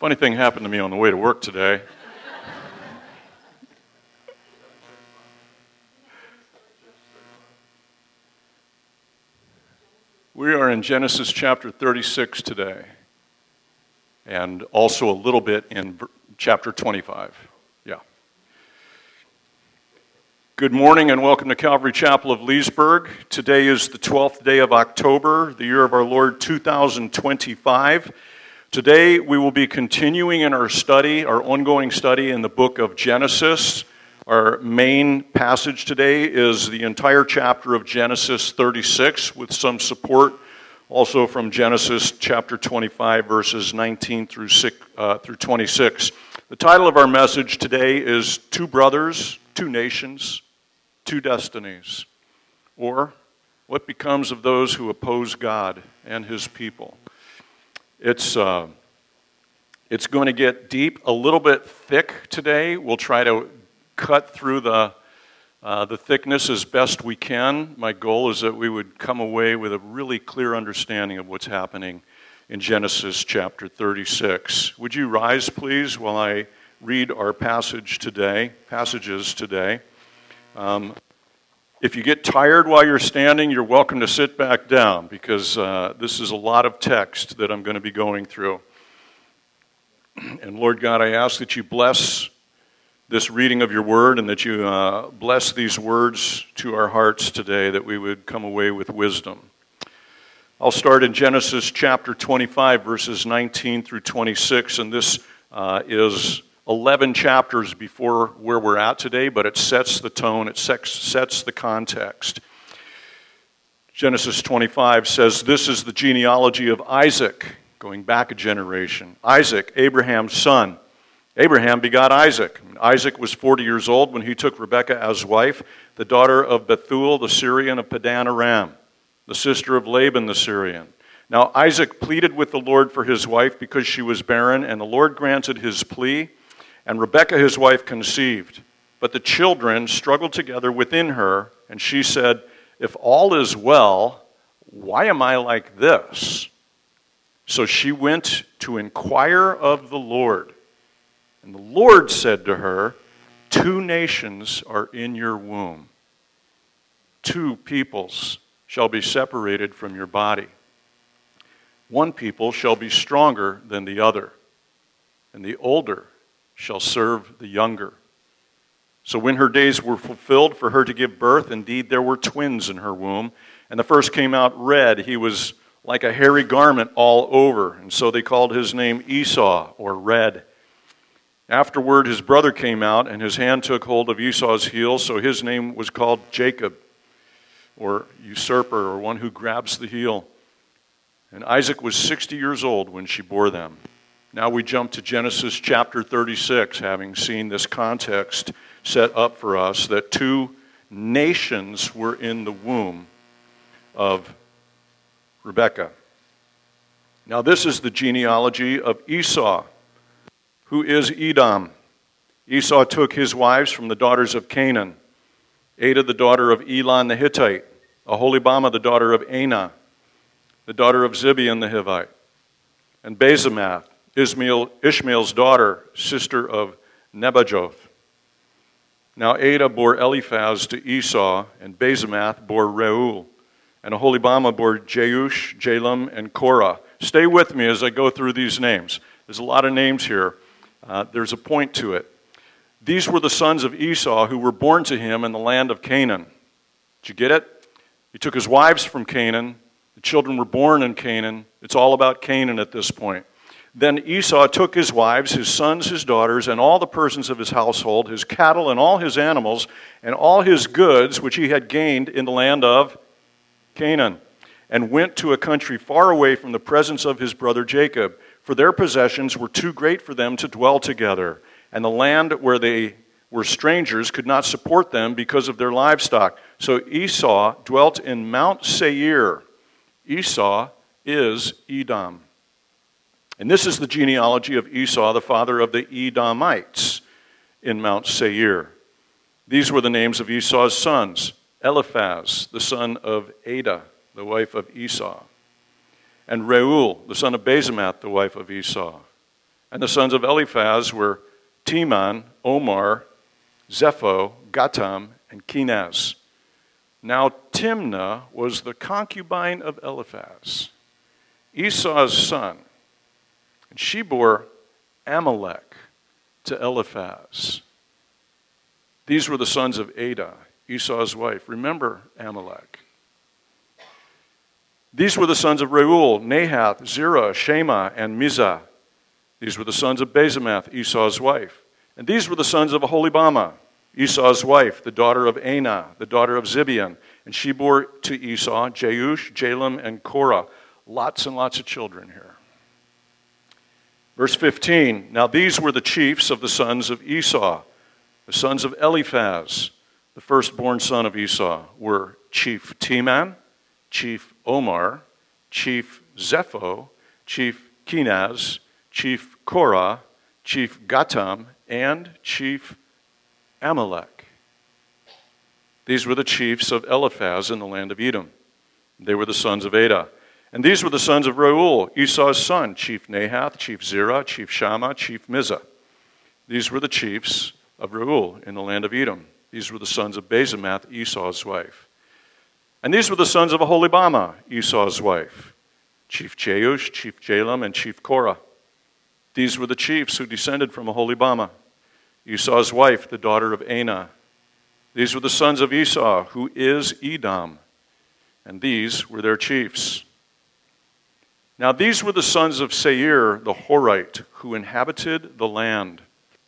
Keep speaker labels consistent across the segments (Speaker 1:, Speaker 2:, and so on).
Speaker 1: Funny thing happened to me on the way to work today. We are in Genesis chapter 36 today, and also a little bit in chapter 25. Yeah. Good morning and welcome to Calvary Chapel of Leesburg. Today is the 12th day of October, the year of our Lord 2025. Today we will be continuing in our study, our ongoing study in the book of Genesis. Our main passage today is the entire chapter of Genesis 36 with some support also from Genesis chapter 25 verses 19 through 26. The title of our message today is Two Brothers, Two Nations, Two Destinies, or What Becomes of Those Who Oppose God and His People. It's going to get deep, a little bit thick today. We'll try to cut through the thickness as best we can. My goal is that we would come away with a really clear understanding of what's happening in Genesis chapter 36. Would you rise, please, while I read our passages today. If you get tired while you're standing, you're welcome to sit back down because this is a lot of text that I'm going to be going through. And Lord God, I ask that you bless this reading of your word and that you bless these words to our hearts today, that we would come away with wisdom. I'll start in Genesis chapter 25, verses 19 through 26, and this is 11 chapters before where we're at today, but it sets the tone, it sets the context. Genesis 25 says, "This is the genealogy of Isaac," going back a generation. Isaac, Abraham's son. Abraham begot Isaac. Isaac was 40 years old when he took Rebekah as wife, the daughter of Bethuel the Syrian of Padan Aram, the sister of Laban the Syrian. Now Isaac pleaded with the Lord for his wife because she was barren, and the Lord granted his plea. And Rebekah his wife conceived. But the children struggled together within her, and she said, "If all is well, why am I like this?" So she went to inquire of the Lord. And the Lord said to her, "Two nations are in your womb. Two peoples shall be separated from your body. One people shall be stronger than the other, and the older shall serve the younger." So when her days were fulfilled for her to give birth, indeed there were twins in her womb. And the first came out red. He was like a hairy garment all over. And so they called his name Esau, or Red. Afterward his brother came out, and his hand took hold of Esau's heel. So his name was called Jacob, or usurper, or one who grabs the heel. And Isaac was 60 years old when she bore them. Now we jump to Genesis chapter 36, having seen this context set up for us, that two nations were in the womb of Rebekah. Now this is the genealogy of Esau, who is Edom. Esau took his wives from the daughters of Canaan: Adah the daughter of Elon the Hittite, Aholibamah the daughter of Anah, the daughter of Zibeon the Hivite, and Basemath, Ishmael's daughter, sister of Nebajoth. Now Adah bore Eliphaz to Esau, and Basemath bore Reuel, and Aholibamah bore Jeush, Jalam, and Korah. Stay with me as I go through these names. There's a lot of names here. There's a point to it. These were the sons of Esau who were born to him in the land of Canaan. Did you get it? He took his wives from Canaan. The children were born in Canaan. It's all about Canaan at this point. Then Esau took his wives, his sons, his daughters, and all the persons of his household, his cattle and all his animals, and all his goods which he had gained in the land of Canaan, and went to a country far away from the presence of his brother Jacob, for their possessions were too great for them to dwell together, and the land where they were strangers could not support them because of their livestock. So Esau dwelt in Mount Seir. Esau is Edom. And this is the genealogy of Esau, the father of the Edomites, in Mount Seir. These were the names of Esau's sons: Eliphaz, the son of Adah, the wife of Esau, and Reuel, the son of Basemath, the wife of Esau, And the sons of Eliphaz were Teman, Omar, Zepho, Gatam, and Kenaz. Now Timnah was the concubine of Eliphaz, Esau's son, and she bore Amalek to Eliphaz. These were the sons of Adah, Esau's wife. Remember Amalek. These were the sons of Reuel, Nahath, Zerah, Shema, and Mizah. These were the sons of Basemath, Esau's wife. And these were the sons of Aholibamah, Esau's wife, the daughter of Anah, the daughter of Zibeon. And she bore to Esau Jeush, Jalam, and Korah. Lots and lots of children here. Verse 15, now these were the chiefs of the sons of Esau. The sons of Eliphaz, the firstborn son of Esau, were Chief Teman, Chief Omar, Chief Zepho, Chief Kenaz, Chief Korah, Chief Gatam, and Chief Amalek. These were the chiefs of Eliphaz in the land of Edom. They were the sons of Adah. And these were the sons of Reuel, Esau's son, Chief Nahath, Chief Zerah, Chief Shammah, Chief Mizah. These were the chiefs of Reuel in the land of Edom. These were the sons of Basemath, Esau's wife. And these were the sons of Aholibamah, Esau's wife, Chief Jeush, Chief Jalam, and Chief Korah. These were the chiefs who descended from Aholibamah, Esau's wife, the daughter of Anah. These were the sons of Esau, who is Edom, and these were their chiefs. Now these were the sons of Seir, the Horite, who inhabited the land: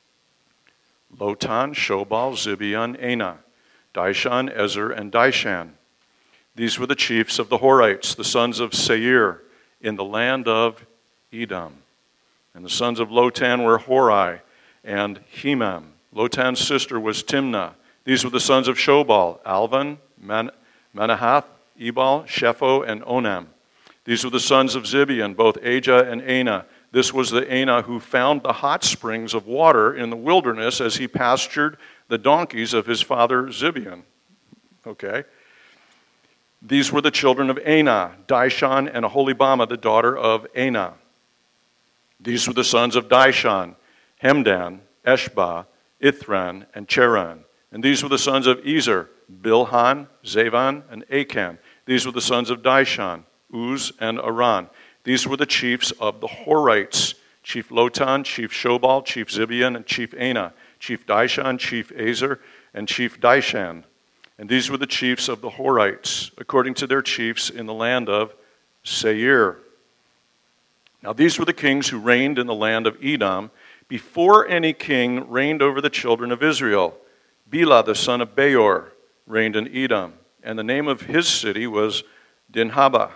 Speaker 1: Lotan, Shobal, Zibeon, Anah, Dishan, Ezer, and Dishan. These were the chiefs of the Horites, the sons of Seir, in the land of Edom. And the sons of Lotan were Hori and Hemam. Lotan's sister was Timnah. These were the sons of Shobal, Alvan, Manahath, Ebal, Shepho, and Onam. These were the sons of Zibeon, both Ajah and Anah. This was the Anah who found the hot springs of water in the wilderness as he pastured the donkeys of his father Zibeon. Okay. These were the children of Anah, Dishan, and Aholibamah, the daughter of Anah. These were the sons of Dishan, Hemdan, Eshbah, Ithran, and Cheran. And these were the sons of Ezer, Bilhan, Zavan, and Achan. These were the sons of Dishan, Uz, and Aran. These were the chiefs of the Horites: Chief Lotan, Chief Shobal, Chief Zibeon, and Chief Anah, Chief Dishan, Chief Ezer, and Chief Dishan. And these were the chiefs of the Horites, according to their chiefs in the land of Seir. Now these were the kings who reigned in the land of Edom before any king reigned over the children of Israel. Bela, the son of Beor, reigned in Edom, and the name of his city was Dinhabah.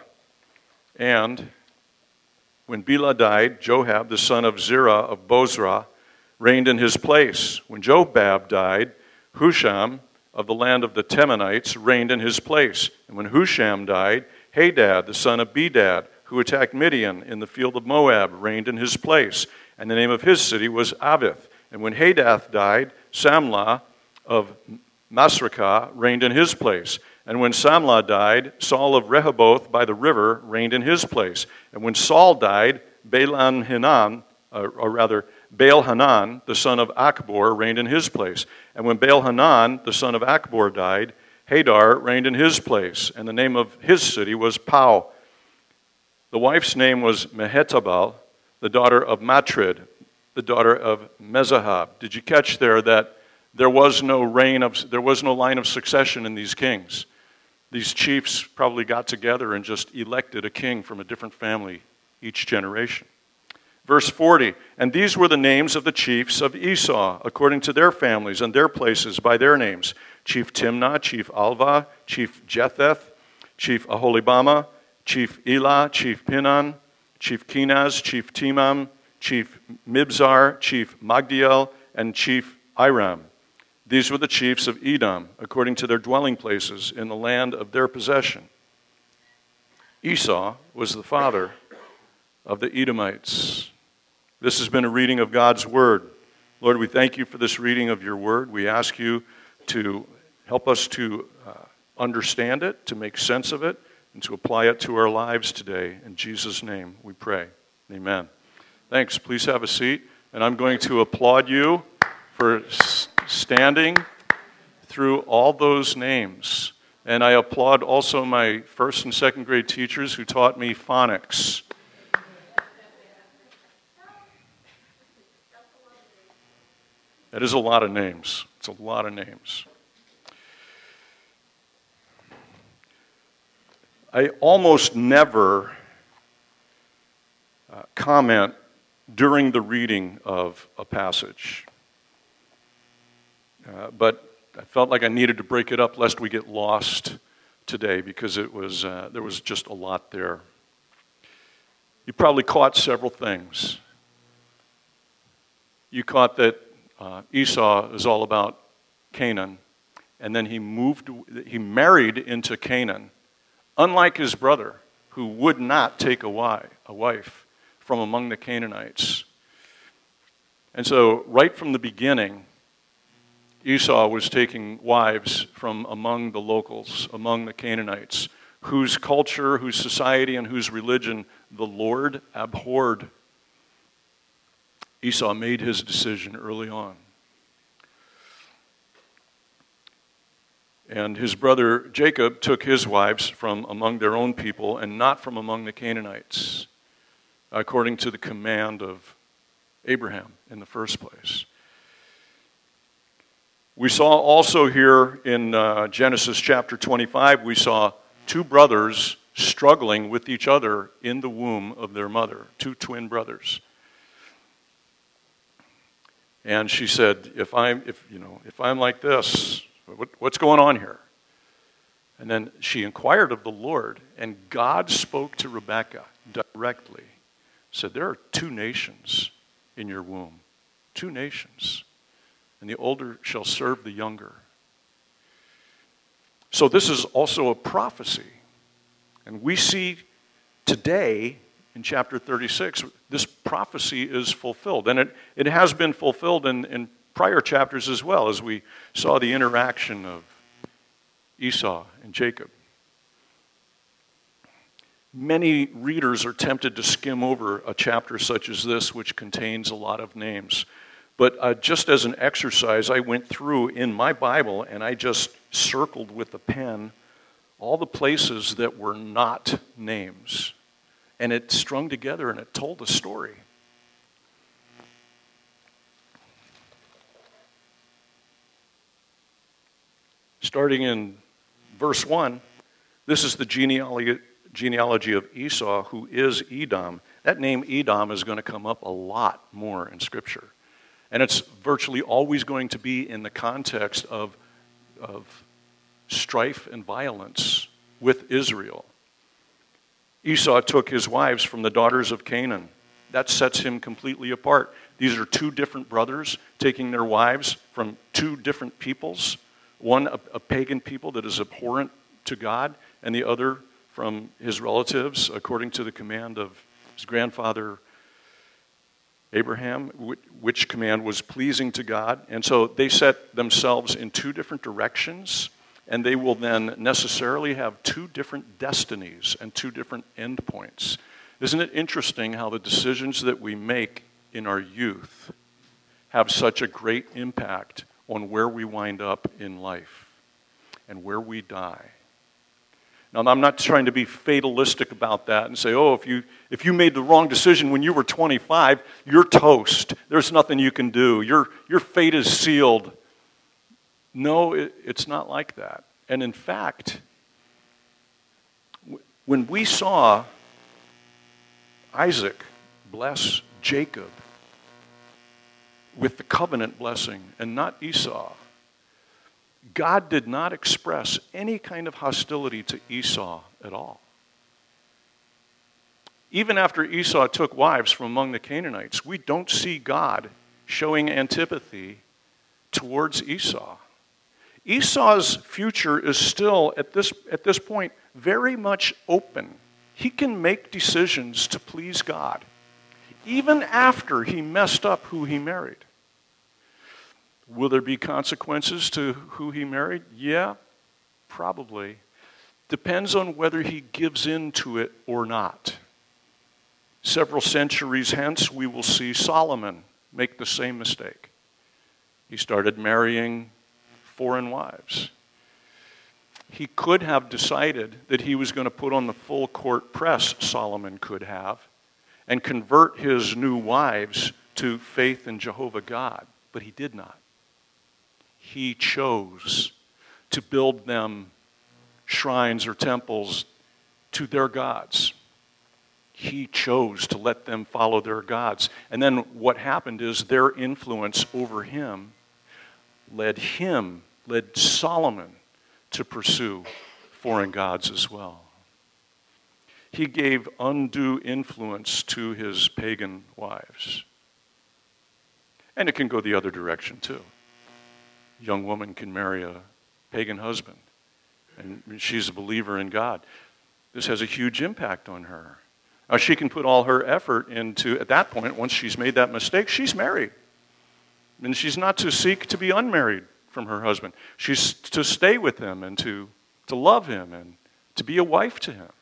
Speaker 1: And when Bela died, Joab, the son of Zerah of Bozrah, reigned in his place. When Jobab died, Husham of the land of the Temanites reigned in his place. And when Husham died, Hadad, the son of Bedad, who attacked Midian in the field of Moab, reigned in his place. And the name of his city was Avith. And when Hadad died, Samlah of Masrekah reigned in his place. And when Samlah died, Saul of Rehoboth by the river reigned in his place. And when Saul died, Baal-Hanan, the son of Achbor, reigned in his place. And when Baal-Hanan, the son of Achbor, died, Hadar reigned in his place. And the name of his city was Pau. The wife's name was Mehetabel, the daughter of Matred, the daughter of Mezahab. Did you catch there that there was no line of succession in these kings? These chiefs probably got together and just elected a king from a different family each generation. Verse 40, and these were the names of the chiefs of Esau, according to their families and their places by their names: Chief Timnah, Chief Alva, Chief Jetheth, Chief Aholibamah, Chief Elah, Chief Pinan, Chief Kenaz, Chief Timam, Chief Mibzar, Chief Magdiel, and Chief Iram. These were the chiefs of Edom, according to their dwelling places in the land of their possession. Esau was the father of the Edomites. This has been a reading of God's Word. Lord, we thank you for this reading of your Word. We ask you to help us to understand it, to make sense of it, and to apply it to our lives today. In Jesus' name we pray. Amen. Thanks. Please have a seat. And I'm going to applaud you for standing through all those names. And I applaud also my first and second grade teachers who taught me phonics. That is a lot of names. It's a lot of names. I almost never comment during the reading of a passage. But I felt like I needed to break it up lest we get lost today because there was just a lot there. You probably caught several things. You caught that Esau is all about Canaan, and then he married into Canaan, unlike his brother, who would not take a wife from among the Canaanites. And so, right from the beginning, Esau was taking wives from among the locals, among the Canaanites, whose culture, whose society, and whose religion the Lord abhorred. Esau made his decision early on. And his brother Jacob took his wives from among their own people and not from among the Canaanites, according to the command of Abraham in the first place. We saw also here in Genesis chapter 25, we saw two brothers struggling with each other in the womb of their mother, two twin brothers. And she said, if I'm like this, what's going on here? And then she inquired of the Lord, and God spoke to Rebekah directly. Said, there are two nations in your womb, two nations, and the older shall serve the younger. So this is also a prophecy. And we see today in chapter 36, this prophecy is fulfilled. And it has been fulfilled in prior chapters as well, as we saw the interaction of Esau and Jacob. Many readers are tempted to skim over a chapter such as this, which contains a lot of names. But just as an exercise, I went through in my Bible and I just circled with a pen all the places that were not names. And it strung together and it told a story. Starting in verse 1, this is the genealogy of Esau, who is Edom. That name Edom is going to come up a lot more in Scripture. And it's virtually always going to be in the context of strife and violence with Israel. Esau took his wives from the daughters of Canaan. That sets him completely apart. These are two different brothers taking their wives from two different peoples. One, a pagan people that is abhorrent to God, and the other from his relatives, according to the command of his grandfather Abraham, which command was pleasing to God. And so they set themselves in two different directions, and they will then necessarily have two different destinies and two different endpoints. Isn't it interesting how the decisions that we make in our youth have such a great impact on where we wind up in life and where we die? Now, I'm not trying to be fatalistic about that and say, oh, if you made the wrong decision when you were 25, you're toast. There's nothing you can do. Your fate is sealed. No, it's not like that. And in fact, when we saw Isaac bless Jacob with the covenant blessing and not Esau, God did not express any kind of hostility to Esau at all. Even after Esau took wives from among the Canaanites, we don't see God showing antipathy towards Esau. Esau's future is still, at this point, very much open. He can make decisions to please God, even after he messed up who he married. Will there be consequences to who he married? Yeah, probably. Depends on whether he gives in to it or not. Several centuries hence, we will see Solomon make the same mistake. He started marrying foreign wives. He could have decided that he was going to put on the full court press, Solomon could have, and convert his new wives to faith in Jehovah God, but he did not. He chose to build them shrines or temples to their gods. He chose to let them follow their gods. And then what happened is their influence over him led Solomon to pursue foreign gods as well. He gave undue influence to his pagan wives. And it can go the other direction too. A young woman can marry a pagan husband, and she's a believer in God. This has a huge impact on her. Now, she can put all her effort into, at that point, once she's made that mistake, she's married. And she's not to seek to be unmarried from her husband. She's to stay with him and to love him and to be a wife to him.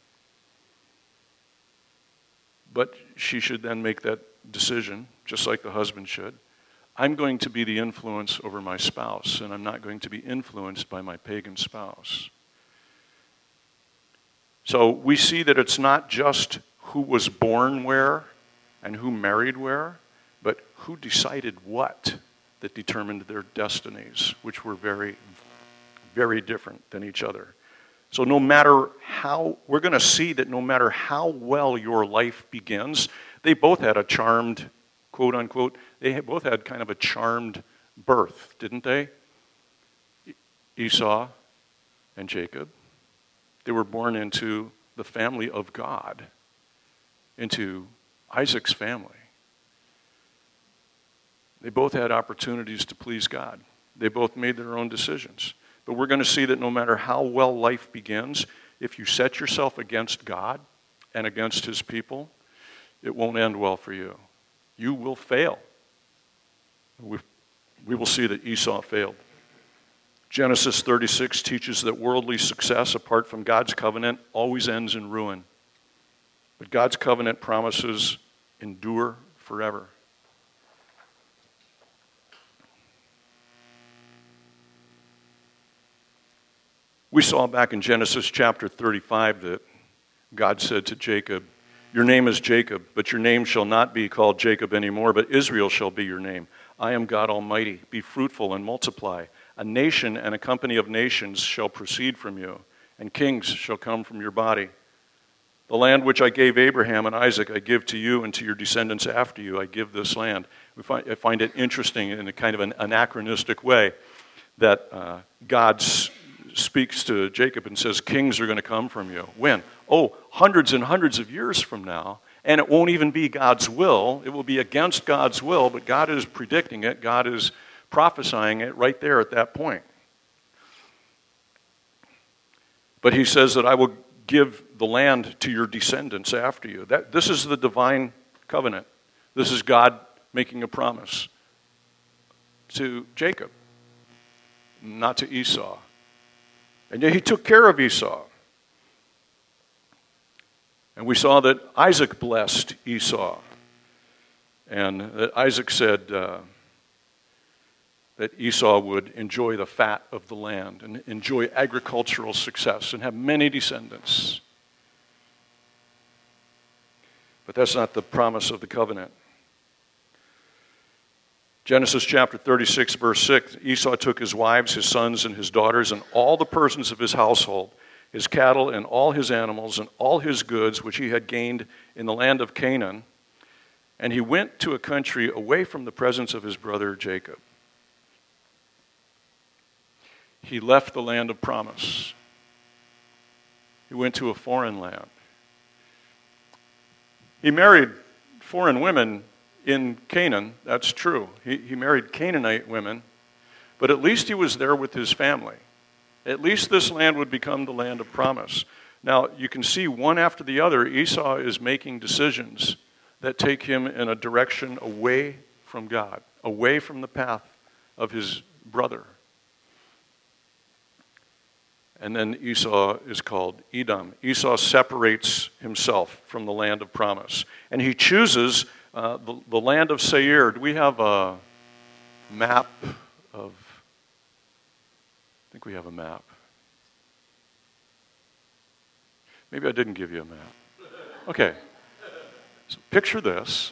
Speaker 1: But she should then make that decision, just like the husband should. I'm going to be the influence over my spouse, and I'm not going to be influenced by my pagan spouse. So we see that it's not just who was born where and who married where, but who decided what that determined their destinies, which were very, very different than each other. So no matter how, we're going to see that no matter how well your life begins, they both had a charmed, quote unquote, both had kind of a charmed birth, didn't they? Esau and Jacob. They were born into the family of God, into Isaac's family. They both had opportunities to please God. They both made their own decisions. But we're going to see that no matter how well life begins, if you set yourself against God and against his people, it won't end well for you. You will fail. We will see that Esau failed. Genesis 36 teaches that worldly success apart from God's covenant always ends in ruin. But God's covenant promises endure forever. We saw back in Genesis chapter 35 that God said to Jacob, "Your name is Jacob, but your name shall not be called Jacob anymore, but Israel shall be your name. I am God Almighty. Be fruitful and multiply. A nation and a company of nations shall proceed from you, and kings shall come from your body. The land which I gave Abraham and Isaac I give to you and to your descendants after you. I give this land." I find it interesting in a kind of an anachronistic way that God speaks to Jacob and says, kings are going to come from you. When? Oh, hundreds and hundreds of years from now. And it won't even be God's will. It will be against God's will, but God is predicting it. God is prophesying it right there at that point. But he says that I will give the land to your descendants after you. This is the divine covenant. This is God making a promise to Jacob, not to Esau. And yet he took care of Esau. And we saw that Isaac blessed Esau. And that Isaac said that Esau would enjoy the fat of the land and enjoy agricultural success and have many descendants. But that's not the promise of the covenant. Genesis chapter 36, verse 6, Esau took his wives, his sons, and his daughters, and all the persons of his household, his cattle, and all his animals, and all his goods, which he had gained in the land of Canaan, and he went to a country away from the presence of his brother Jacob. He left the land of promise. He went to a foreign land. He married foreign women in Canaan, that's true. He married Canaanite women, but at least he was there with his family. At least this land would become the land of promise. Now, you can see one after the other, Esau is making decisions that take him in a direction away from God, away from the path of his brother. And then Esau is called Edom. Esau separates himself from the land of promise. And he chooses the land of Seir. Do we have a map of... I think we have a map. Maybe I didn't give you a map. Okay. So picture this.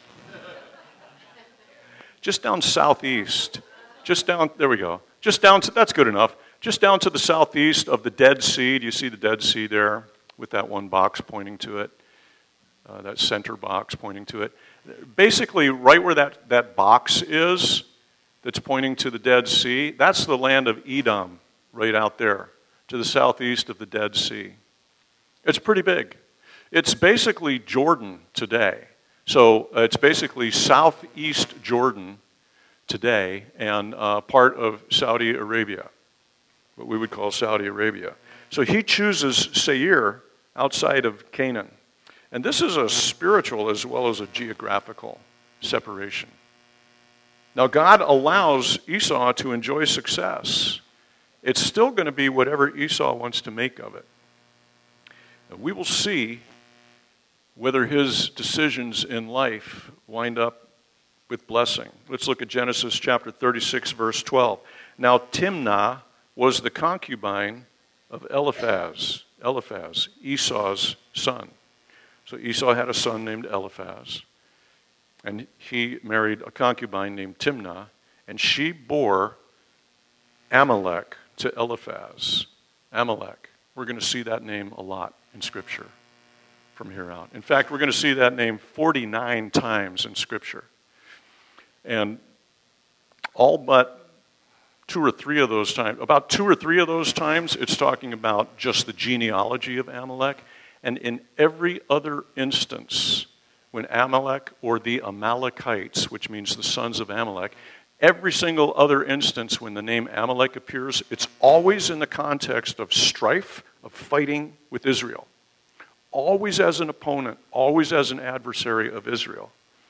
Speaker 1: Just down southeast. Just down, there we go. Just down to, that's good enough. Just down to the southeast of the Dead Sea. Do you see the Dead Sea there with that one box pointing to it? That center box pointing to it. Basically, right where that box is that's pointing to the Dead Sea, that's the land of Edom right out there to the southeast of the Dead Sea. It's pretty big. It's basically Jordan today. So it's basically southeast Jordan today and part of Saudi Arabia, what we would call Saudi Arabia. So he chooses Seir outside of Canaan. And this is a spiritual as well as a geographical separation. Now God allows Esau to enjoy success. It's still going to be whatever Esau wants to make of it. And we will see whether his decisions in life wind up with blessing. Let's look at Genesis chapter 36, verse 12. Now Timnah was the concubine of Eliphaz, Esau's son. So Esau had a son named Eliphaz, and he married a concubine named Timnah, and she bore Amalek to Eliphaz. Amalek. We're going to see that name a lot in Scripture from here out. In fact, we're going to see that name 49 times in Scripture. And all but about two or three of those times, it's talking about just the genealogy of Amalek. And in every other instance, when Amalek or the Amalekites, which means the sons of Amalek, every single other instance when the name Amalek appears, it's always in the context of strife, of fighting with Israel. Always as an opponent, always as an adversary of Israel.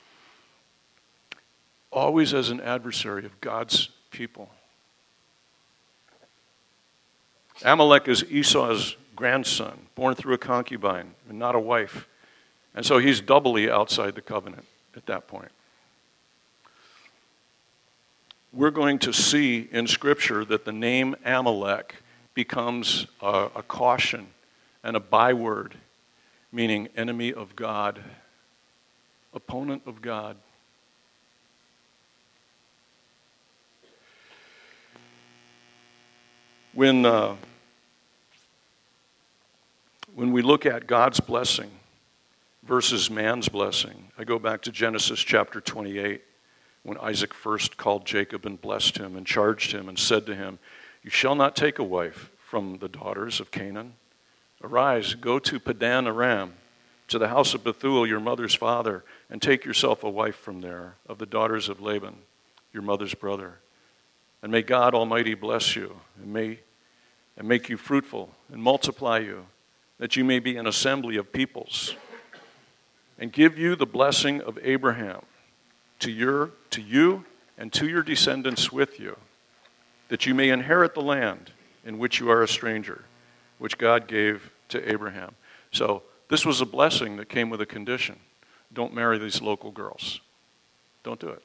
Speaker 1: Always as an adversary of God's people. Amalek is Esau's grandson, born through a concubine and not a wife. And so he's doubly outside the covenant at that point. We're going to see in Scripture that the name Amalek becomes a caution and a byword, meaning enemy of God, opponent of God. When we look at God's blessing versus man's blessing, I go back to Genesis chapter 28, when Isaac first called Jacob and blessed him and charged him and said to him, "You shall not take a wife from the daughters of Canaan. Arise, go to Padan Aram, to the house of Bethuel, your mother's father, and take yourself a wife from there, of the daughters of Laban, your mother's brother. And may God Almighty bless you, and make you fruitful, and multiply you, that you may be an assembly of peoples, and give you the blessing of Abraham to you and to your descendants with you, that you may inherit the land in which you are a stranger, which God gave to Abraham." So this was a blessing that came with a condition. Don't marry these local girls. Don't do it.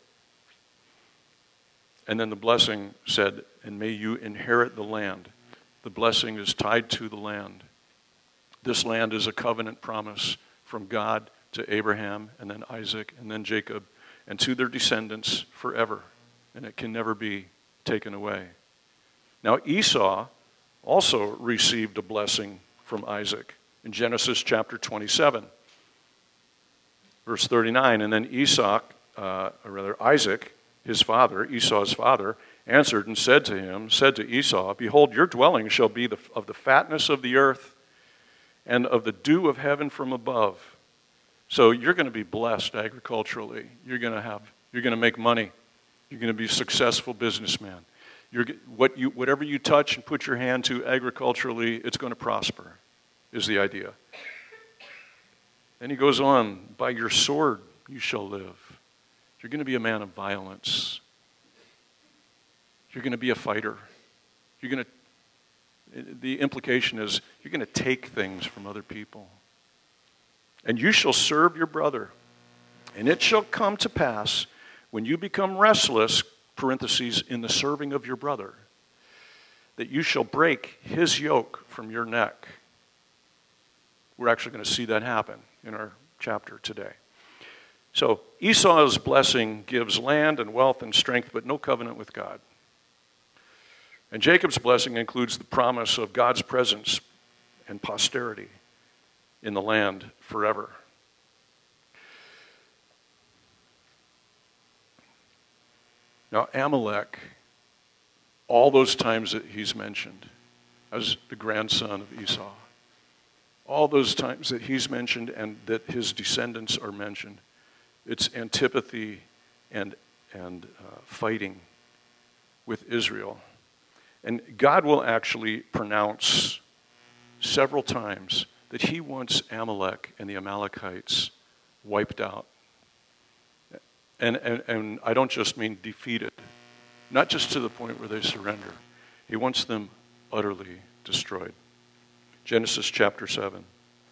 Speaker 1: And then the blessing said, "And may you inherit the land." The blessing is tied to the land. This land is a covenant promise from God to Abraham, and then Isaac, and then Jacob, and to their descendants forever. And it can never be taken away. Now Esau also received a blessing from Isaac in Genesis chapter 27, verse 39. And then Isaac, his father, Esau's father, answered and said to Esau, "Behold, your dwelling shall be of the fatness of the earth and of the dew of heaven from above." So you're going to be blessed agriculturally. You're going to make money. You're going to be a successful businessman. Whatever you touch and put your hand to agriculturally, it's going to prosper, is the idea. And he goes on, "By your sword you shall live." You're going to be a man of violence. You're going to be a fighter. The implication is you're going to take things from other people. And you shall serve your brother. And it shall come to pass when you become restless, parentheses, in the serving of your brother, that you shall break his yoke from your neck. We're actually going to see that happen in our chapter today. So Esau's blessing gives land and wealth and strength, but no covenant with God. And Jacob's blessing includes the promise of God's presence and posterity in the land forever. Now, Amalek, all those times that he's mentioned as the grandson of Esau, all those times that he's mentioned and that his descendants are mentioned, it's antipathy and fighting with Israel. And God will actually pronounce several times that he wants Amalek and the Amalekites wiped out. And I don't just mean defeated, not just to the point where they surrender. He wants them utterly destroyed. Genesis chapter 7.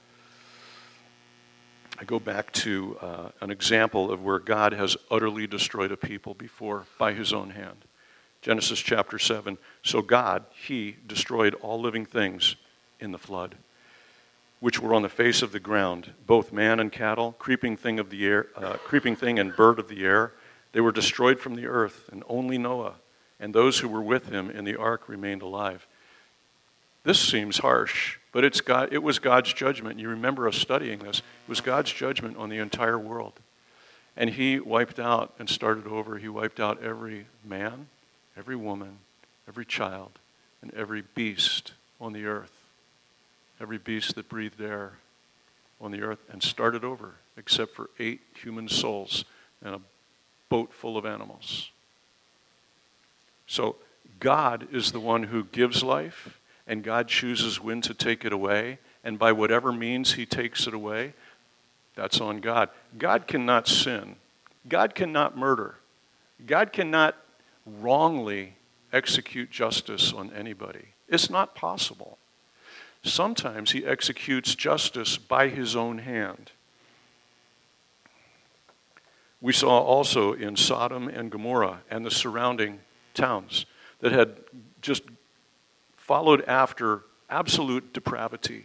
Speaker 1: I go back to an example of where God has utterly destroyed a people before by his own hand. Genesis chapter 7. So God, he destroyed all living things in the flood, which were on the face of the ground, both man and cattle, creeping thing and bird of the air. They were destroyed from the earth, and only Noah and those who were with him in the ark remained alive. This seems harsh, but it was God's judgment. You remember us studying this. It was God's judgment on the entire world. And he wiped out and started over. He wiped out every man, every woman, every child, and every beast on the earth. Every beast that breathed air on the earth, and started over, except for 8 human souls and a boat full of animals. So God is the one who gives life, and God chooses when to take it away, and by whatever means he takes it away, that's on God. God cannot sin. God cannot murder. God cannot wrongly execute justice on anybody. It's not possible. Sometimes he executes justice by his own hand. We saw also in Sodom and Gomorrah and the surrounding towns that had just followed after absolute depravity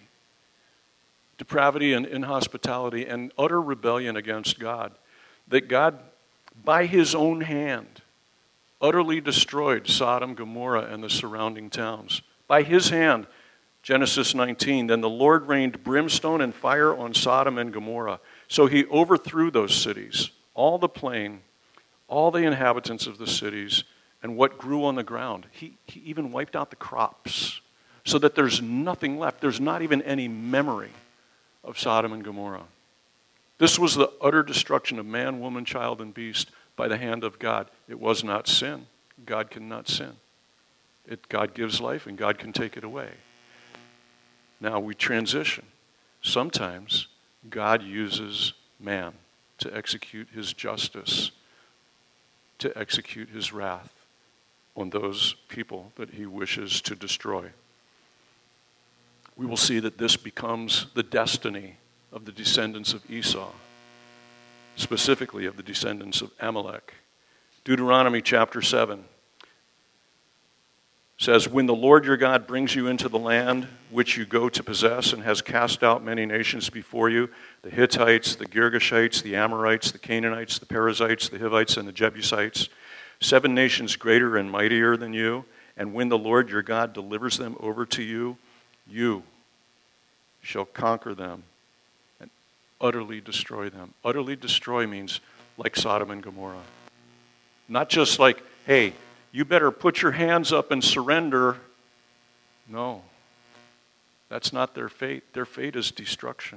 Speaker 1: and inhospitality and utter rebellion against God, that God, by his own hand, utterly destroyed Sodom, Gomorrah, and the surrounding towns. By his hand, Genesis 19, then the Lord rained brimstone and fire on Sodom and Gomorrah. So he overthrew those cities, all the plain, all the inhabitants of the cities, and what grew on the ground. He even wiped out the crops so that there's nothing left. There's not even any memory of Sodom and Gomorrah. This was the utter destruction of man, woman, child, and beast by the hand of God. It was not sin. God cannot sin. God gives life, and God can take it away. Now we transition. Sometimes God uses man to execute his justice, to execute his wrath on those people that he wishes to destroy. We will see that this becomes the destiny of the descendants of Esau, specifically of the descendants of Amalek. Deuteronomy chapter 7 says, when the Lord your God brings you into the land which you go to possess and has cast out many nations before you, the Hittites, the Girgashites, the Amorites, the Canaanites, the Perizzites, the Hivites, and the Jebusites, 7 nations greater and mightier than you, and when the Lord your God delivers them over to you, you shall conquer them and utterly destroy them. Utterly destroy means like Sodom and Gomorrah. Not just like, hey, you better put your hands up and surrender. No, that's not their fate. Their fate is destruction.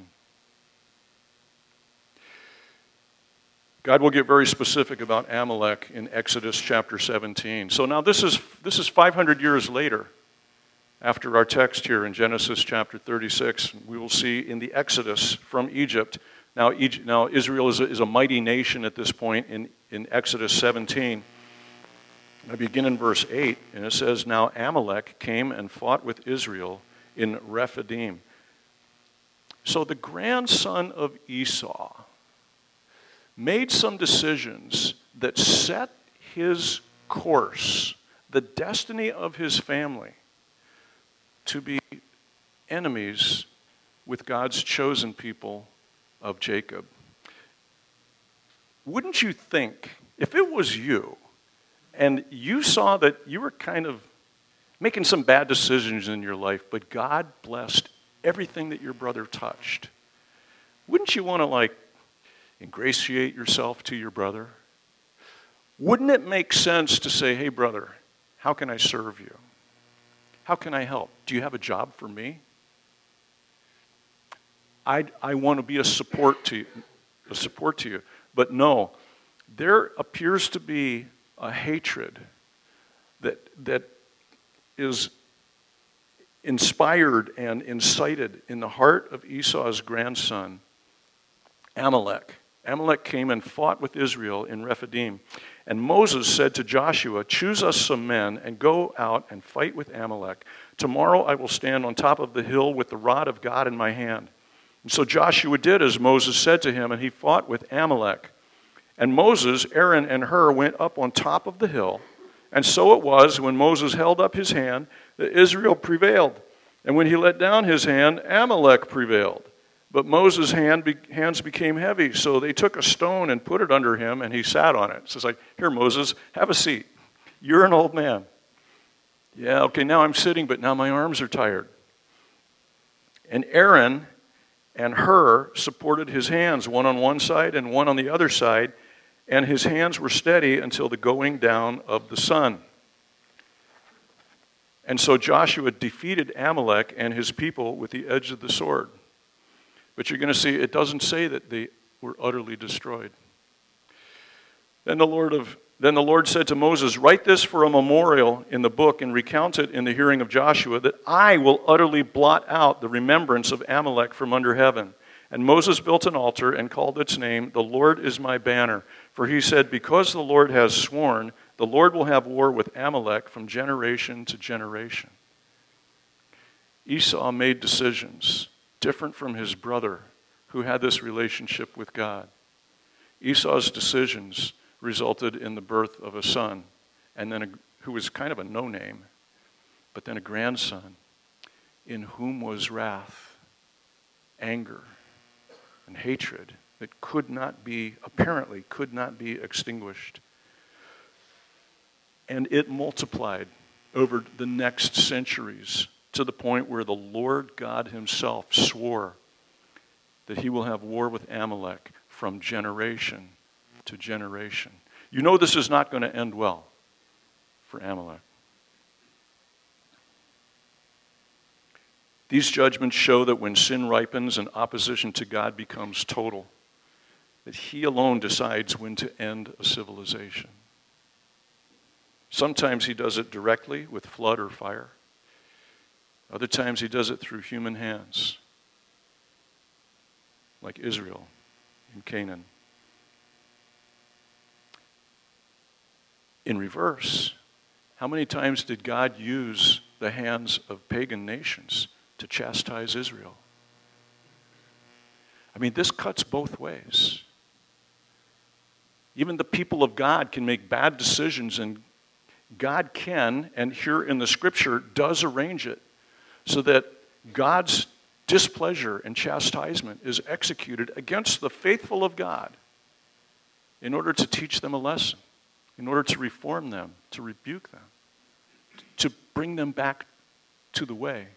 Speaker 1: God will get very specific about Amalek in Exodus chapter 17. So now this is 500 years later, after our text here in Genesis chapter 36. We will see in the Exodus from Egypt. Now Israel is a mighty nation at this point in Exodus 17. I begin in verse 8, and it says, "Now Amalek came and fought with Israel in Rephidim." So the grandson of Esau made some decisions that set his course, the destiny of his family, to be enemies with God's chosen people of Jacob. Wouldn't you think, if it was you, and you saw that you were kind of making some bad decisions in your life, but God blessed everything that your brother touched, wouldn't you want to ingratiate yourself to your brother? Wouldn't it make sense to say, "Hey brother, how can I serve you? How can I help? Do you have a job for me? I want to be a support to you." But no, there appears to be a hatred that is inspired and incited in the heart of Esau's grandson, Amalek. Amalek came and fought with Israel in Rephidim. And Moses said to Joshua, "Choose us some men and go out and fight with Amalek. Tomorrow I will stand on top of the hill with the rod of God in my hand." And so Joshua did as Moses said to him, and he fought with Amalek. And Moses, Aaron, and Hur went up on top of the hill. And so it was, when Moses held up his hand, that Israel prevailed. And when he let down his hand, Amalek prevailed. But Moses' hands became heavy, so they took a stone and put it under him, and he sat on it. So it's like, "Here, Moses, have a seat. You're an old man." "Yeah, okay, now I'm sitting, but now my arms are tired." And Aaron and Hur supported his hands, one on one side and one on the other side, and his hands were steady until the going down of the sun. And so Joshua defeated Amalek and his people with the edge of the sword. But you're going to see, it doesn't say that they were utterly destroyed. Then the Lord said to Moses, "Write this for a memorial in the book and recount it in the hearing of Joshua, that I will utterly blot out the remembrance of Amalek from under heaven." And Moses built an altar and called its name, "The Lord is my banner." For he said, "Because the Lord has sworn, the Lord will have war with Amalek from generation to generation." Esau made decisions different from his brother who had this relationship with God. Esau's decisions resulted in the birth of a son, and then who was kind of a no-name, but then a grandson in whom was wrath, anger, and hatred that apparently could not be extinguished. And it multiplied over the next centuries to the point where the Lord God himself swore that he will have war with Amalek from generation to generation. You know this is not going to end well for Amalek. These judgments show that when sin ripens and opposition to God becomes total, that he alone decides when to end a civilization. Sometimes he does it directly with flood or fire. Other times he does it through human hands, like Israel in Canaan. In reverse, how many times did God use the hands of pagan nations to chastise Israel? I mean, this cuts both ways. Even the people of God can make bad decisions, and God can, and here in the scripture, does arrange it so that God's displeasure and chastisement is executed against the faithful of God in order to teach them a lesson, in order to reform them, to rebuke them, to bring them back to the way.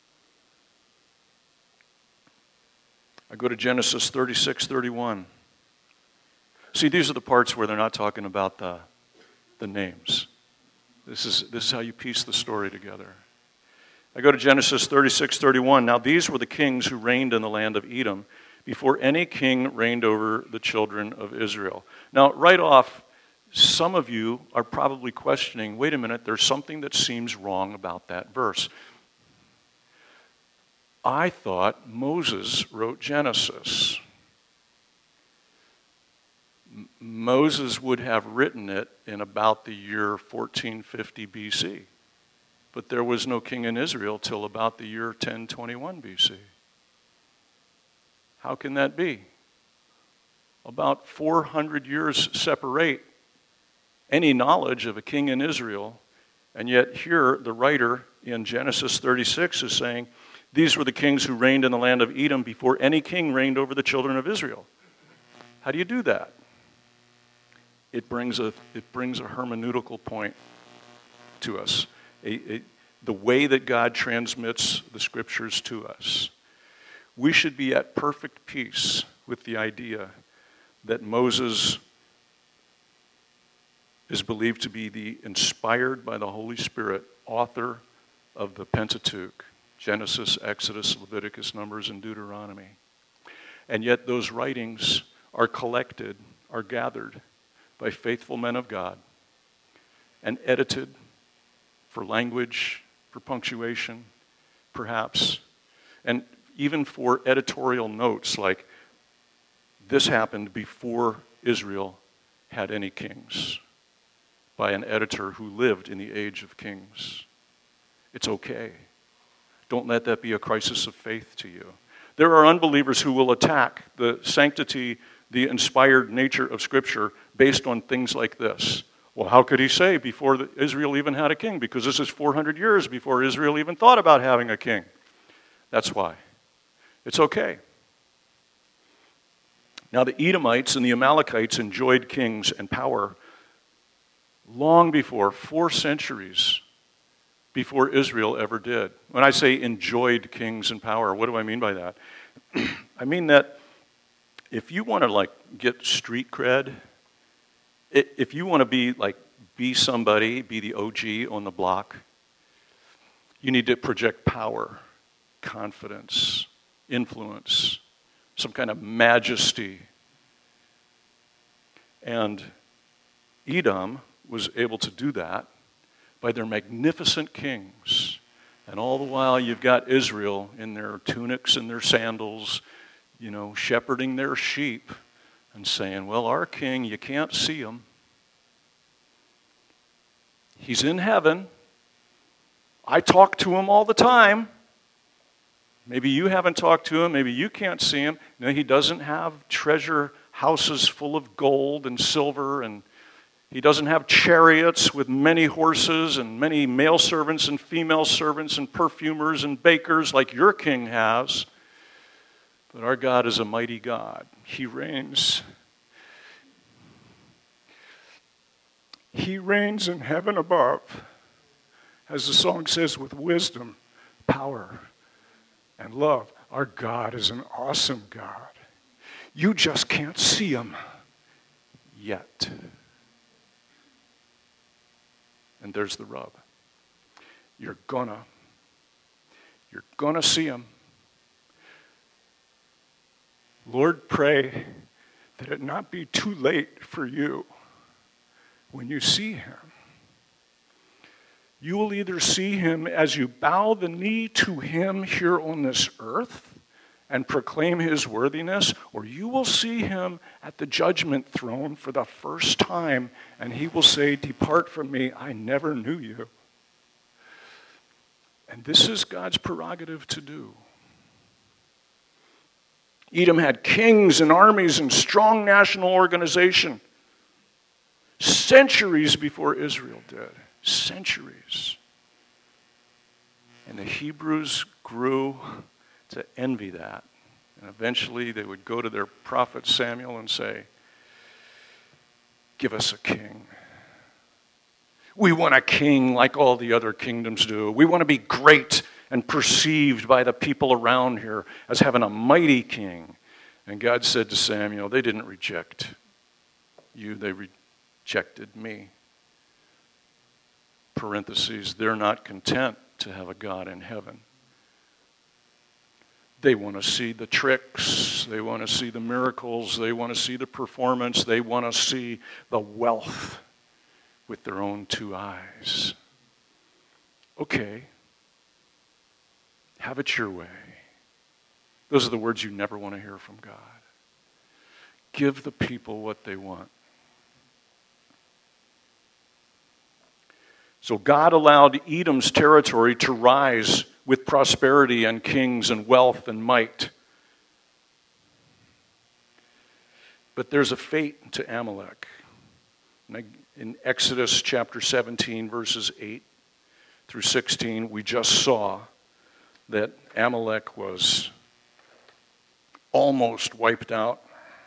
Speaker 1: I go to Genesis 36:31. See, these are the parts where they're not talking about the names. This is how you piece the story together. I go to Genesis 36:31. Now these were the kings who reigned in the land of Edom before any king reigned over the children of Israel. Now, right off, some of you are probably questioning, wait a minute, there's something that seems wrong about that verse. I thought Moses wrote Genesis. Moses would have written it in about the year 1450 BC. But there was no king in Israel till about the year 1021 BC. How can that be? About 400 years separate any knowledge of a king in Israel, and yet here the writer in Genesis 36 is saying, these were the kings who reigned in the land of Edom before any king reigned over the children of Israel. How do you do that? It brings a hermeneutical point to us. The way that God transmits the scriptures to us. We should be at perfect peace with the idea that Moses is believed to be the inspired by the Holy Spirit author of the Pentateuch, Genesis, Exodus, Leviticus, Numbers, and Deuteronomy. And yet those writings are collected, are gathered by faithful men of God and edited for language, for punctuation, perhaps, and even for editorial notes like this happened before Israel had any kings by an editor who lived in the age of kings. It's okay. Don't let that be a crisis of faith to you. There are unbelievers who will attack the sanctity, the inspired nature of Scripture based on things like this. Well, how could he say before Israel even had a king? Because this is 400 years before Israel even thought about having a king. That's why. It's okay. Now, the Edomites and the Amalekites enjoyed kings and power long before, 4 centuries before Israel ever did. When I say enjoyed kings and power, what do I mean by that? I mean that if you want to get street cred, if you want to be somebody, be the OG on the block, you need to project power, confidence, influence, some kind of majesty. And Edom was able to do that by their magnificent kings. And all the while you've got Israel in their tunics and their sandals, shepherding their sheep and saying, well, our king, you can't see him. He's in heaven. I talk to him all the time. Maybe you haven't talked to him. Maybe you can't see him. No, he doesn't have treasure houses full of gold and silver, and he doesn't have chariots with many horses and many male servants and female servants and perfumers and bakers like your king has. But our God is a mighty God. He reigns. He reigns in heaven above, as the song says, with wisdom, power, and love. Our God is an awesome God. You just can't see him yet. And there's the rub. You're gonna see him. Lord, pray that it not be too late for you when you see him. You will either see him as you bow the knee to him here on this earth and proclaim his worthiness, or you will see him at the judgment throne for the first time, and he will say, depart from me, I never knew you. And this is God's prerogative to do. Edom had kings and armies and strong national organization centuries before Israel did. Centuries. And the Hebrews grew to envy that. And eventually they would go to their prophet Samuel and say, give us a king. We want a king like all the other kingdoms do. We want to be great and perceived by the people around here as having a mighty king. And God said to Samuel, they didn't reject you, they rejected me. Parentheses, they're not content to have a God in heaven. They want to see the tricks, they want to see the miracles, they want to see the performance, they want to see the wealth with their own 2 eyes. Okay, have it your way. Those are the words you never want to hear from God. Give the people what they want. So God allowed Edom's territory to rise with prosperity and kings and wealth and might. But there's a fate to Amalek. In Exodus chapter 17, verses 8 through 16, we just saw that Amalek was almost wiped out.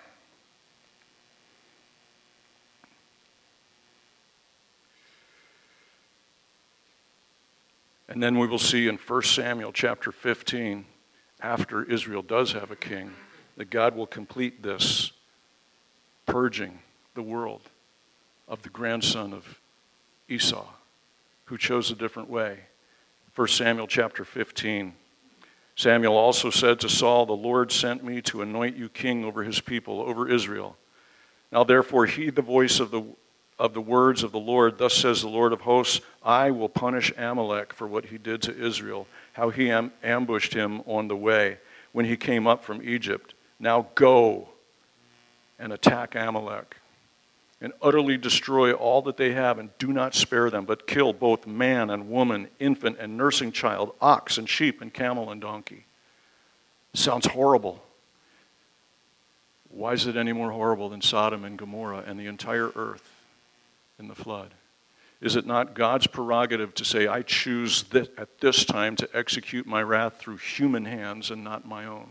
Speaker 1: And then we will see in 1 Samuel chapter 15, after Israel does have a king, that God will complete this purging the world of the grandson of Esau, who chose a different way. 1 Samuel chapter 15. Samuel also said to Saul, "The Lord sent me to anoint you king over his people, over Israel. Now therefore heed the voice of the words of the Lord. Thus says the Lord of hosts, I will punish Amalek for what he did to Israel, how he ambushed him on the way when he came up from Egypt. Now go and attack Amalek and utterly destroy all that they have, and do not spare them, but kill both man and woman, infant and nursing child, ox and sheep and camel and donkey." It sounds horrible. Why is it any more horrible than Sodom and Gomorrah and the entire earth in the flood? Is it not God's prerogative to say, I choose at this time to execute my wrath through human hands and not my own?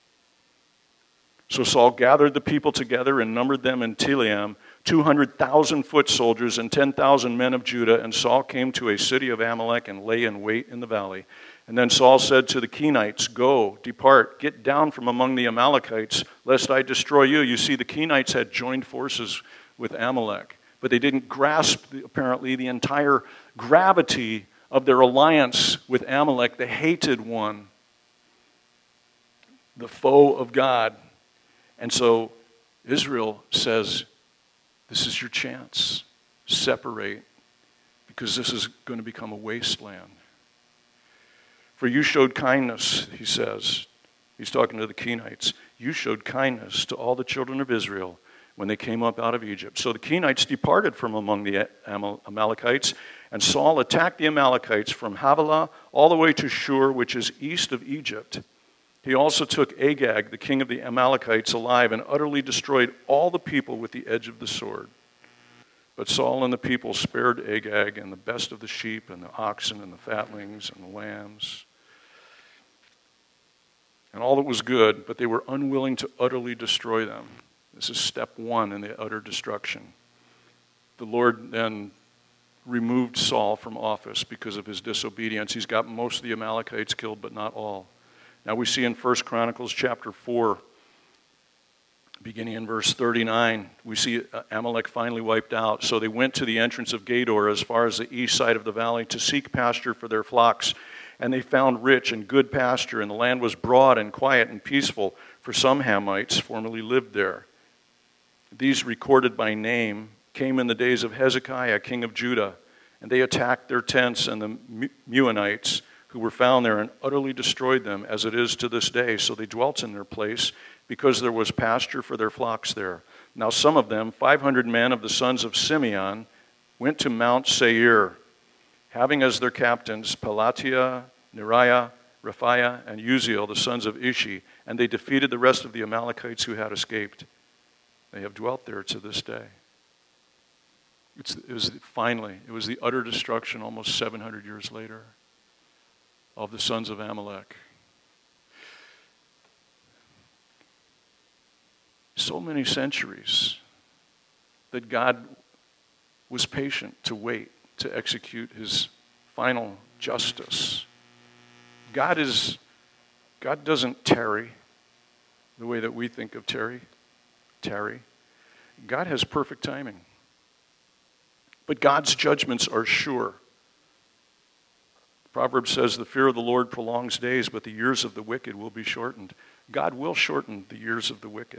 Speaker 1: So Saul gathered the people together and numbered them in Telaim, 200,000 foot soldiers and 10,000 men of Judah. And Saul came to a city of Amalek and lay in wait in the valley. And then Saul said to the Kenites, "Go, depart, get down from among the Amalekites, lest I destroy you." You see, the Kenites had joined forces with Amalek, but they didn't grasp, apparently, the entire gravity of their alliance with Amalek, the hated one, the foe of God. And so Israel says, this is your chance. Separate, because this is going to become a wasteland. "For you showed kindness," he says. He's talking to the Kenites. "You showed kindness to all the children of Israel when they came up out of Egypt." So the Kenites departed from among the Amalekites, and Saul attacked the Amalekites from Havilah all the way to Shur, which is east of Egypt. He also took Agag, the king of the Amalekites, alive, and utterly destroyed all the people with the edge of the sword. But Saul and the people spared Agag and the best of the sheep and the oxen and the fatlings and the lambs and all that was good, but they were unwilling to utterly destroy them. This is step one in the utter destruction. The Lord then removed Saul from office because of his disobedience. He's got most of the Amalekites killed, but not all. Now we see in 1 Chronicles chapter 4, beginning in verse 39, we see Amalek finally wiped out. "So they went to the entrance of Gedor as far as the east side of the valley to seek pasture for their flocks. And they found rich and good pasture, and the land was broad and quiet and peaceful, for some Hamites formerly lived there. These, recorded by name, came in the days of Hezekiah, king of Judah, and they attacked their tents and the Meunites who were found there and utterly destroyed them, as it is to this day. So they dwelt in their place, because there was pasture for their flocks there. Now some of them, 500 men of the sons of Simeon, went to Mount Seir, having as their captains Pelatiah, Neriah, Rephaiah, and Uziel, the sons of Ishi, and they defeated the rest of the Amalekites who had escaped. They have dwelt there to this day." It was the utter destruction almost 700 years later of the sons of Amalek. So many centuries that God was patient to wait to execute his final justice. God doesn't tarry the way that we think of tarry. God has perfect timing. But God's judgments are sure. Proverbs says, "The fear of the Lord prolongs days, but the years of the wicked will be shortened." God will shorten the years of the wicked.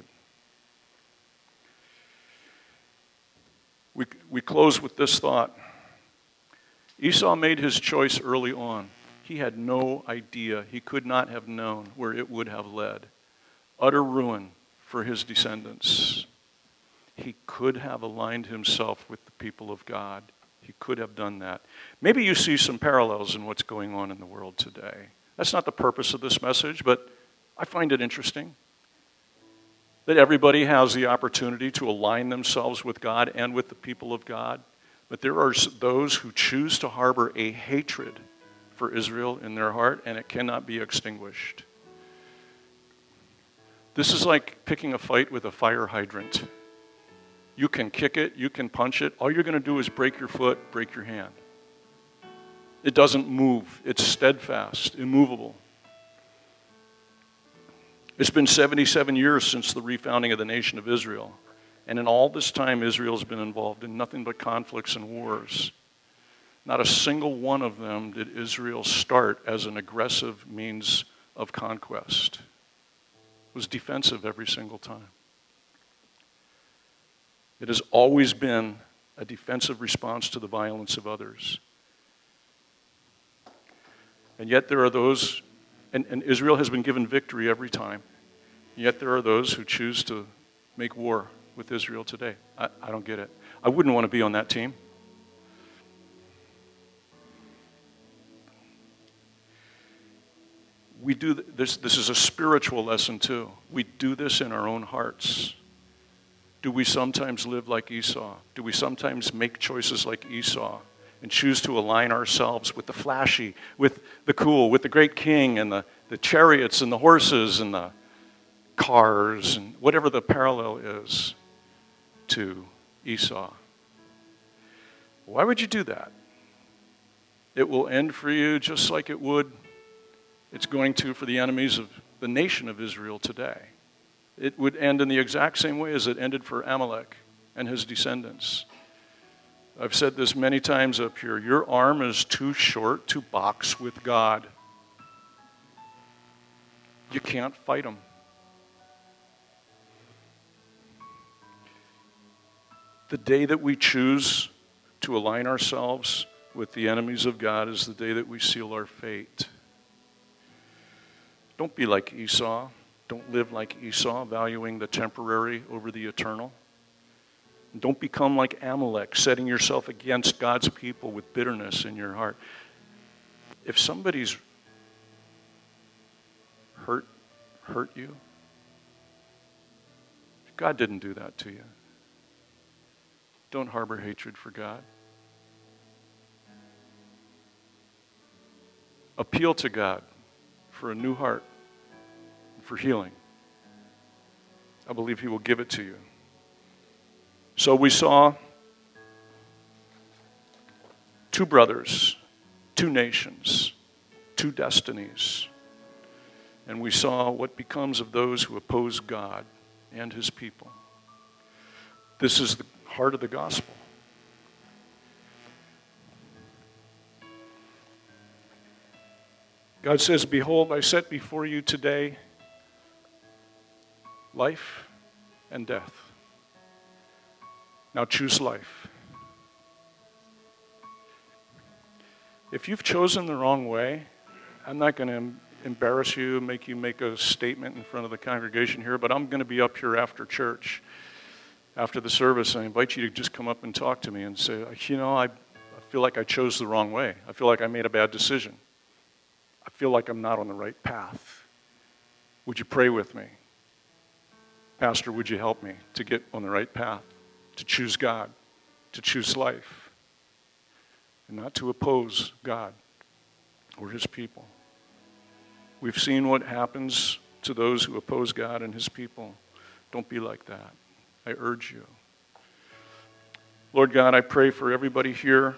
Speaker 1: We close with this thought. Esau made his choice early on. He had no idea. He could not have known where it would have led. Utter ruin for his descendants. He could have aligned himself with the people of God. He could have done that. Maybe you see some parallels in what's going on in the world today. That's not the purpose of this message, but I find it interesting that everybody has the opportunity to align themselves with God and with the people of God. But there are those who choose to harbor a hatred for Israel in their heart, and it cannot be extinguished. This is like picking a fight with a fire hydrant. You can kick it, you can punch it. All you're going to do is break your foot, break your hand. It doesn't move. It's steadfast, immovable. It's been 77 years since the refounding of the nation of Israel. And in all this time, Israel's been involved in nothing but conflicts and wars. Not a single one of them did Israel start as an aggressive means of conquest. It was defensive every single time. It has always been a defensive response to the violence of others. And yet there are those, and Israel has been given victory every time, yet there are those who choose to make war with Israel today. I don't get it. I wouldn't want to be on that team. We do this. This is a spiritual lesson too. We do this in our own hearts. Do we sometimes live like Esau? Do we sometimes make choices like Esau and choose to align ourselves with the flashy, with the cool, with the great king and the chariots and the horses and the cars and whatever the parallel is to Esau? Why would you do that? It will end for you just like it's going to for the enemies of the nation of Israel today. It would end in the exact same way as it ended for Amalek and his descendants. I've said this many times up here. Your arm is too short to box with God. You can't fight him. The day that we choose to align ourselves with the enemies of God is the day that we seal our fate. Don't be like Esau. Don't live like Esau, valuing the temporary over the eternal. Don't become like Amalek, setting yourself against God's people with bitterness in your heart. If somebody's hurt you, God didn't do that to you. Don't harbor hatred for God. Appeal to God for a new heart, for healing. I believe he will give it to you. So we saw two brothers, two nations, two destinies. And we saw what becomes of those who oppose God and his people. This is the heart of the gospel. God says, "Behold, I set before you today life and death. Now choose life." If you've chosen the wrong way, I'm not going to embarrass you, make you make a statement in front of the congregation here, but I'm going to be up here after church, after the service. I invite you to just come up and talk to me and say, I feel like I chose the wrong way. I feel like I made a bad decision. I feel like I'm not on the right path. Would you pray with me? Pastor, would you help me to get on the right path, to choose God, to choose life, and not to oppose God or his people? We've seen what happens to those who oppose God and his people. Don't be like that. I urge you. Lord God, I pray for everybody here.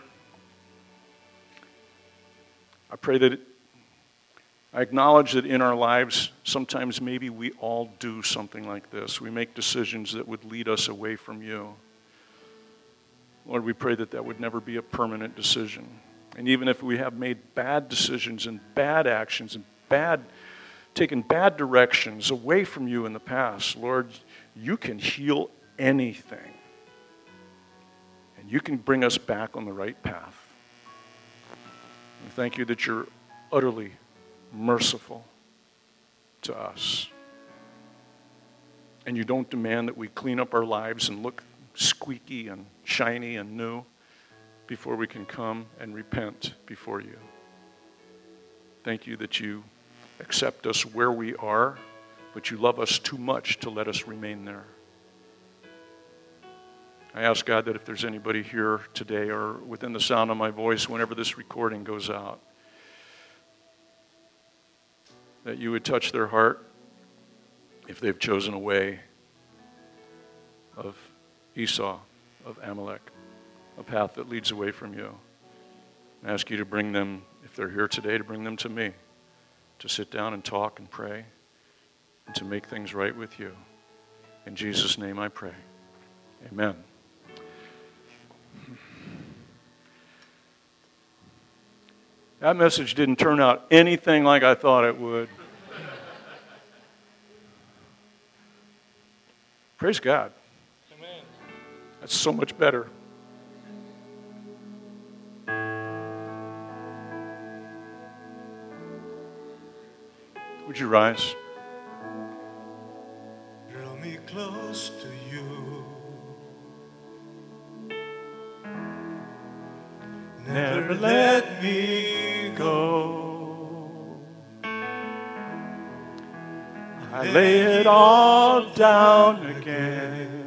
Speaker 1: I pray that I acknowledge that in our lives, sometimes maybe we all do something like this. We make decisions that would lead us away from you. Lord, we pray that that would never be a permanent decision. And even if we have made bad decisions and bad actions and taken bad directions away from you in the past, Lord, you can heal anything. And you can bring us back on the right path. We thank you that you're utterly merciful to us. And you don't demand that we clean up our lives and look squeaky and shiny and new, before we can come and repent before you. Thank you that you accept us where we are, but you love us too much to let us remain there. I ask God that if there's anybody here today or within the sound of my voice, whenever this recording goes out, that you would touch their heart if they've chosen a way of Esau, of Amalek, a path that leads away from you. I ask you to bring them, if they're here today, to bring them to me, to sit down and talk and pray, and to make things right with you. In Jesus' name I pray. Amen. That message didn't turn out anything like I thought it would. Praise God.
Speaker 2: Amen.
Speaker 1: That's so much better. Would you rise?
Speaker 2: Draw me close to you. Never let me go. I lay it all down again.